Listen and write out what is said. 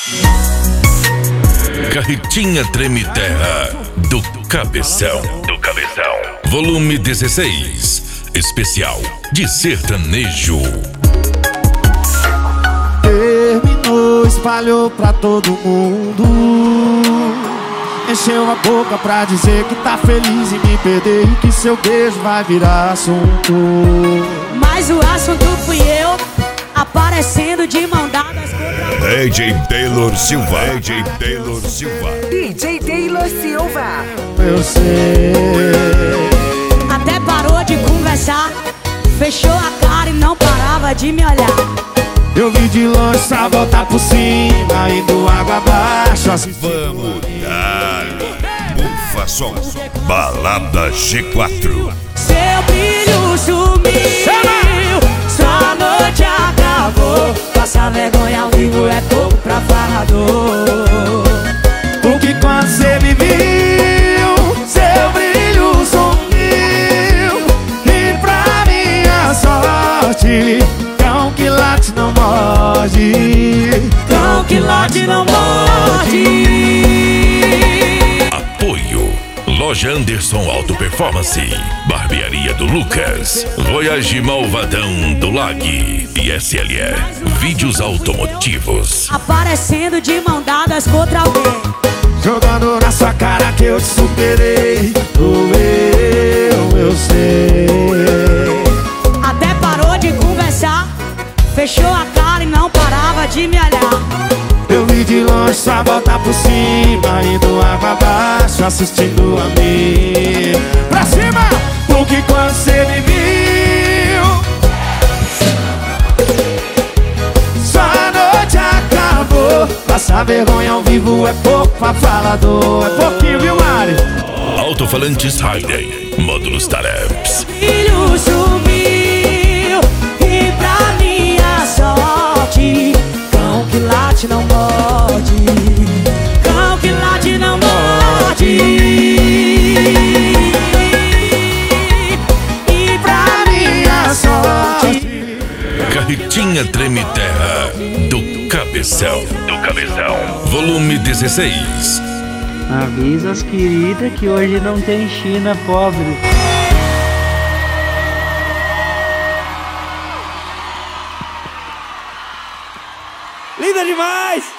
Carretinha Treme Terra do Cabeção. Volume 16. Especial de sertanejo. Terminou, espalhou pra todo mundo. Encheu a boca pra dizer que tá feliz em me perder e que seu beijo vai virar assunto. Mas o assunto fui eu, aparecendo de mão dadas contra DJ Taylor Silva. DJ Taylor Silva. DJ Taylor Silva. Eu sei. Até parou de conversar, fechou a cara e não parava de me olhar. Eu vi de longe pra voltar por cima, indo água abaixo. Vamos dar Bufa Som, Balada G4. Seu brilho sumiu, sua noite acabou. Passar vergonha ao vivo é pouco pra falador. Porque quando você me viu, seu brilho sumiu. E pra minha sorte, cão que late não morde. Cão que late não morde. Apoio Loja Anderson Auto Performance, Barbearia do Lucas, Voyage Malvadão do Lag e SLE Vídeos Automotivos. Aparecendo de mão dadas contra alguém. Jogando na sua cara que eu te superei. Eu sei. Até parou de conversar, fechou a cara e não parava de me olhar. Eu vi de longe só voltar por cima, indo água abaixo, assistindo a mim. Pra cima! Porque quando você me viu, sua noite acabou. Passar vergonha ao vivo é pouco pra falador. É pouquinho, viu, Mari? Alto-falantes Hayden, módulos Tareps. Filho sumiu e pra minha sorte, cão que late não morde. Cão que late não morde. E pra minha sorte, Carretinha Treme Terra do Cabeção. Volume 16. Avisa as queridas que hoje não tem China, pobre. Linda demais!